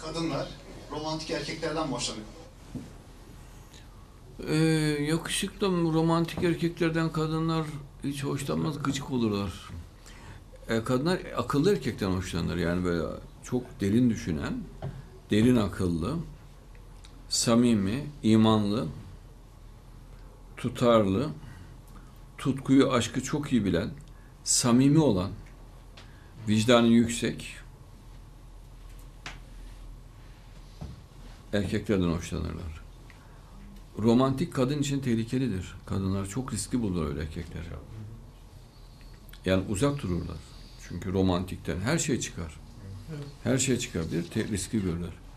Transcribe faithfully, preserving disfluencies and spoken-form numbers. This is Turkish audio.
kadınlar romantik erkeklerden mi hoşlanıyor? Ee, yakışıklı romantik erkeklerden kadınlar hiç hoşlanmaz, gıcık olurlar. Ee, kadınlar akıllı erkekten hoşlanır. Yani böyle çok derin düşünen, derin akıllı, samimi, imanlı, tutarlı, tutkuyu, aşkı çok iyi bilen, samimi olan, vicdanı yüksek erkeklerden hoşlanırlar. Romantik kadın için tehlikelidir. Kadınlar çok riskli bulur öyle erkekler. Yani uzak dururlar. Çünkü romantikten her şey çıkar. Her şey çıkabilir, te- riski görürler.